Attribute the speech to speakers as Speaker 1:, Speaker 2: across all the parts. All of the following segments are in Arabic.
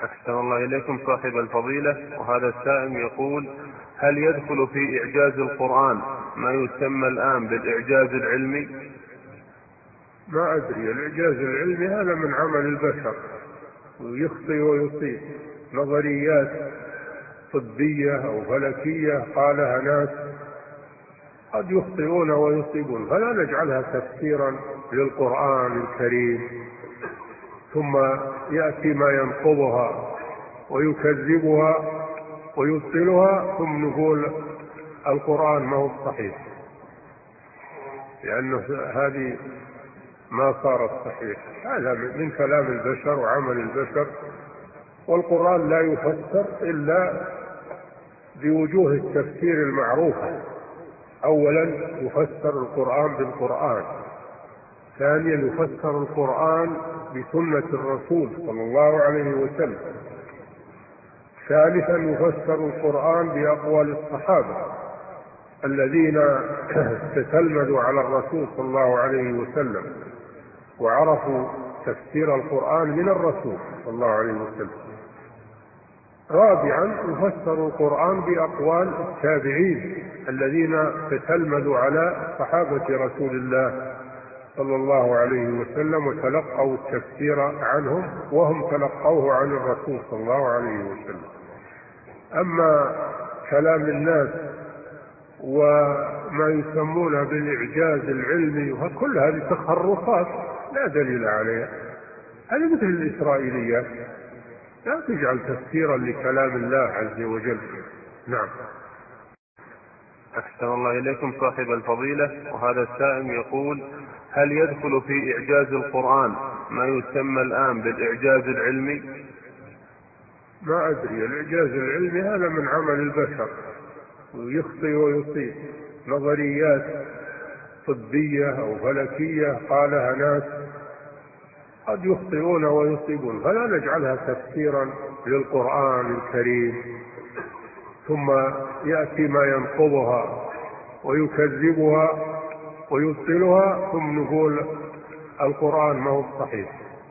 Speaker 1: أحسن الله إليكم صاحب الفضيلة، وهذا السائل يقول: هل يدخل في إعجاز القرآن ما يسمى الآن بالإعجاز العلمي؟
Speaker 2: ما أدري، الإعجاز العلمي هذا من عمل البشر، ويخطئ ويصيب. نظريات طبية أو فلكية قالها ناس قد يخطئون ويصيبون، فلا نجعلها تفسيرا للقرآن الكريم ثم يأتي ما ينقضها ويكذبها ويبطلها ثم نقول القرآن ما هو صحيح، لأنه هذه ما صارت صحيح. هذا من كلام البشر وعمل البشر، والقرآن لا يفسر إلا بوجوه التفسير المعروفة. أولا يفسر القرآن بالقرآن، ثانيا يفسر القرآن بسنة الرسول صلى الله عليه وسلم، ثالثا يفسر القرآن بأقوال الصحابة الذين تتلمذوا على الرسول صلى الله عليه وسلم وعرفوا تفسير القرآن من الرسول صلى الله عليه وسلم، رابعا يفسر القرآن بأقوال التابعين الذين تتلمذوا على صحابة رسول الله صلى الله عليه وسلم وتلقوا التفسير عنهم وهم تلقوه عن الرسول صلى الله عليه وسلم. أما كلام الناس وما يسمونه بالإعجاز العلمي وكل هذه تخرصات لا دليل عليها، هذه مثل الإسرائيليات، لا تجعل تفسيرا لكلام الله عز وجل. نعم.
Speaker 1: أحسن الله إليكم صاحب الفضيلة، وهذا السائل يقول: هل يدخل في إعجاز القرآن ما يسمى الآن بالإعجاز العلمي؟
Speaker 2: ما أدري، الإعجاز العلمي هذا من عمل البشر، ويخطئ ويصيب. نظريات طبية أو فلكية قالها ناس قد يخطئون ويصيبون، فلا نجعلها تفسيرا للقرآن الكريم ثم يأتي ما ينقضها ويكذبها ويبطلها ثم نقول القرآن ما هو صحيح،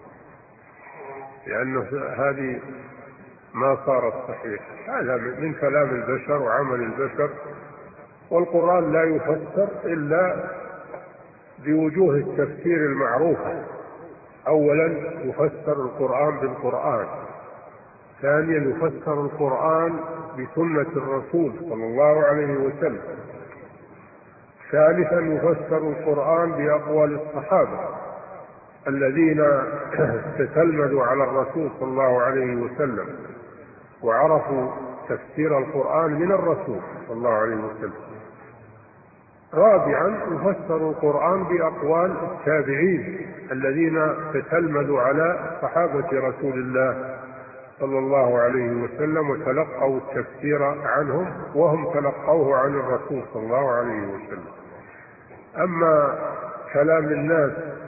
Speaker 2: لأنه هذه ما صارت صحيح. هذا من كلام البشر وعمل البشر، والقرآن لا يفسر إلا بوجوه التفسير المعروفة. أولا يفسر القرآن بالقرآن، ثانيا يفسر القرآن بسنة الرسول صلى الله عليه وسلم، ثالثا يفسر القرآن بأقوال الصحابة الذين تتلمذوا على الرسول صلى الله عليه وسلم وعرفوا تفسير القرآن من الرسول صلى الله عليه وسلم، رابعا يفسر القرآن بأقوال التابعين الذين تتلمذوا على صحابة رسول الله صلى الله عليه وسلم وتلقوا التفسير عنهم وهم تلقوه عن الرسول صلى الله عليه وسلم. أما كلام الناس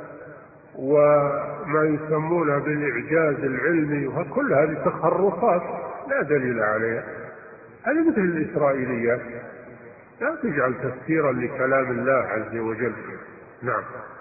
Speaker 2: وما يسمونه بالإعجاز العلمي وكل هذه تخرصات لا دليل عليها، هذه مثل الإسرائيليات، لا تجعل تفسيرا لكلام الله عز وجل. نعم.